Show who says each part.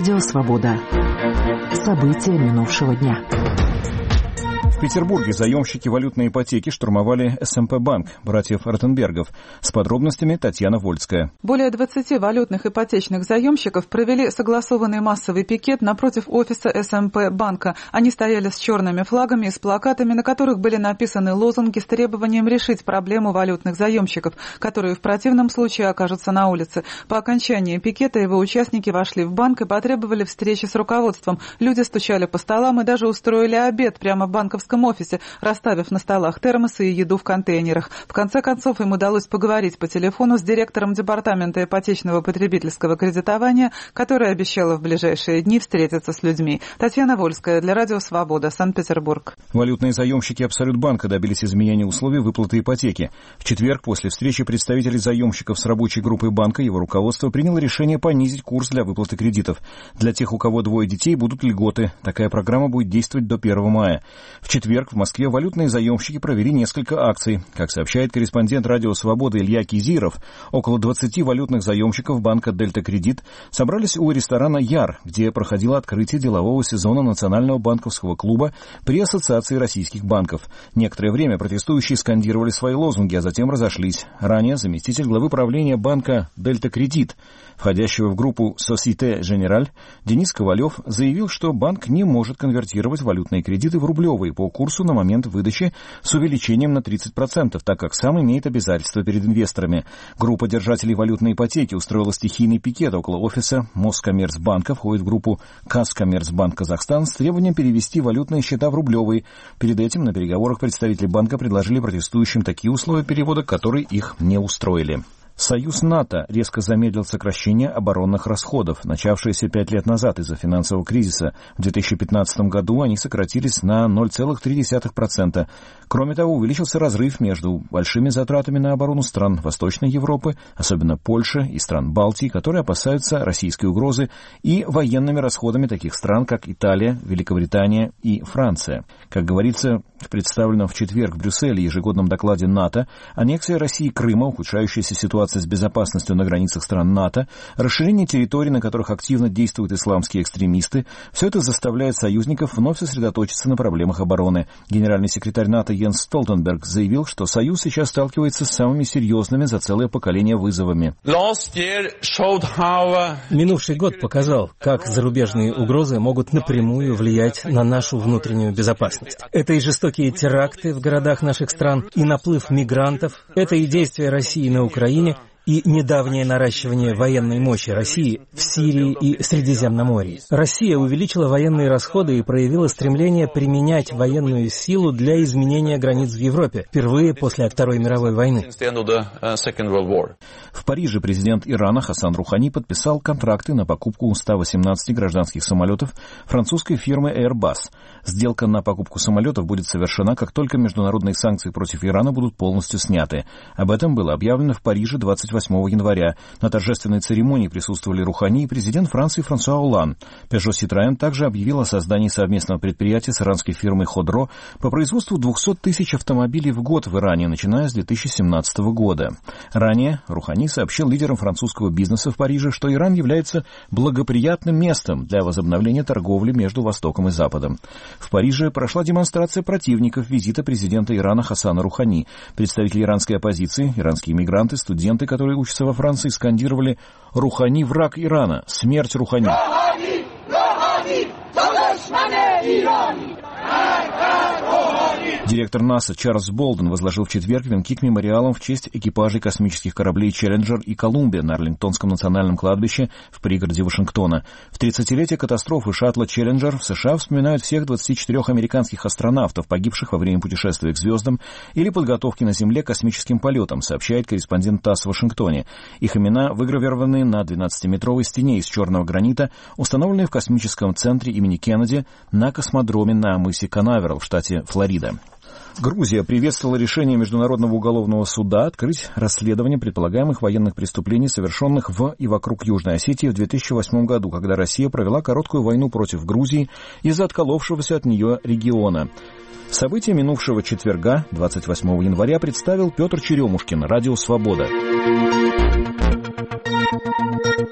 Speaker 1: Радио «Свобода». События минувшего дня.
Speaker 2: В Петербурге заемщики валютной ипотеки штурмовали СМП-банк братьев Ротенбергов. С подробностями Татьяна Вольская.
Speaker 3: Более 20 валютных ипотечных заемщиков провели согласованный массовый пикет напротив офиса СМП-банка. Они стояли с черными флагами и с плакатами, на которых были написаны лозунги с требованием решить проблему валютных заемщиков, которые в противном случае окажутся на улице. По окончании пикета его участники вошли в банк и потребовали встречи с руководством. Люди стучали по столам и даже устроили обед прямо в банковском офисе, расставив на столах термосы и еду в контейнерах. В конце концов, им удалось поговорить по телефону с директором департамента ипотечного потребительского кредитования, которая обещала в ближайшие дни встретиться с людьми. Татьяна Вольская для Радио «Свобода», Санкт-Петербург.
Speaker 2: Валютные заемщики Абсолютбанка добились изменения условий выплаты ипотеки. В четверг после встречи представителей заемщиков с рабочей группой банка его руководство приняло решение понизить курс для выплаты кредитов. Для тех, у кого двое детей, будут льготы. Такая программа будет действовать до 1 мая. В четверг в Москве валютные заемщики провели несколько акций. Как сообщает корреспондент Радио «Свобода» Илья Кизиров, около 20 валютных заемщиков банка «Дельта Кредит» собрались у ресторана «Яр», где проходило открытие делового сезона Национального банковского клуба при Ассоциации российских банков. Некоторое время протестующие скандировали свои лозунги, а затем разошлись. Ранее заместитель главы правления банка «Дельта Кредит», входящего в группу «Société Générale», Денис Ковалев заявил, что банк не может конвертировать валютные кредиты в рублевые по курсу на момент выдачи с увеличением на 30%, так как сам имеет обязательства перед инвесторами. Группа держателей валютной ипотеки устроила стихийный пикет около офиса Москоммерцбанка, входит в группу Казкоммерцбанк Казахстан с требованием перевести валютные счета в рублевые. Перед этим на переговорах представители банка предложили протестующим такие условия перевода, которые их не устроили. Союз НАТО резко замедлил сокращение оборонных расходов, начавшееся 5 лет назад из-за финансового кризиса. В 2015 году они сократились на 0,3%. Кроме того, увеличился разрыв между большими затратами на оборону стран Восточной Европы, особенно Польши и стран Балтии, которые опасаются российской угрозы, и военными расходами таких стран, как Италия, Великобритания и Франция. Как говорится в представленном в четверг в Брюсселе ежегодном докладе НАТО, аннексия России Крыма, ухудшающаяся ситуация с безопасностью на границах стран НАТО, расширение территорий, на которых активно действуют исламские экстремисты, все это заставляет союзников вновь сосредоточиться на проблемах обороны. Генеральный секретарь НАТО Йенс Столтенберг заявил, что Союз сейчас сталкивается с самыми серьезными за целое поколение вызовами.
Speaker 4: Минувший год показал, как зарубежные угрозы могут напрямую влиять на нашу внутреннюю безопасность. Это и жестокие теракты в городах наших стран, и наплыв мигрантов, это и действия России на Украине, и недавнее наращивание военной мощи России в Сирии и Средиземноморье. Россия увеличила военные расходы и проявила стремление применять военную силу для изменения границ в Европе, впервые после Второй мировой войны.
Speaker 2: В Париже президент Ирана Хасан Рухани подписал контракты на покупку 118 гражданских самолетов французской фирмы Airbus. Сделка на покупку самолетов будет совершена, как только международные санкции против Ирана будут полностью сняты. Об этом было объявлено в Париже 28 января. На торжественной церемонии присутствовали Рухани и президент Франции Франсуа Олланд. Peugeot Citroën также объявил о создании совместного предприятия с иранской фирмой Ходро по производству 200 тысяч автомобилей в год в Иране, начиная с 2017 года. Ранее Рухани сообщил лидерам французского бизнеса в Париже, что Иран является благоприятным местом для возобновления торговли между Востоком и Западом. В Париже прошла демонстрация противников визита президента Ирана Хасана Рухани. Представители иранской оппозиции, иранские мигранты, студенты, которые учатся во Франции, скандировали «Рухани – враг Ирана! Смерть Рухани!». Директор НАСА Чарльз Болден возложил в четверг венки к мемориалам в честь экипажей космических кораблей «Челленджер» и «Колумбия» на Арлингтонском национальном кладбище в пригороде Вашингтона. В 30-летие катастрофы шаттла «Челленджер» в США вспоминают всех 24 американских астронавтов, погибших во время путешествия к звездам или подготовки на Земле к космическим полетам, сообщает корреспондент ТАСС в Вашингтоне. Их имена выгравированы на 12-метровой стене из черного гранита, установленной в космическом центре имени Кеннеди на космодроме на мысе Канаверал в штате Флорида. Грузия приветствовала решение Международного уголовного суда открыть расследование предполагаемых военных преступлений, совершенных в и вокруг Южной Осетии в 2008 году, когда Россия провела короткую войну против Грузии из-за отколовшегося от нее региона. События минувшего четверга, 28 января, представил Петр Черемушкин, Радио «Свобода».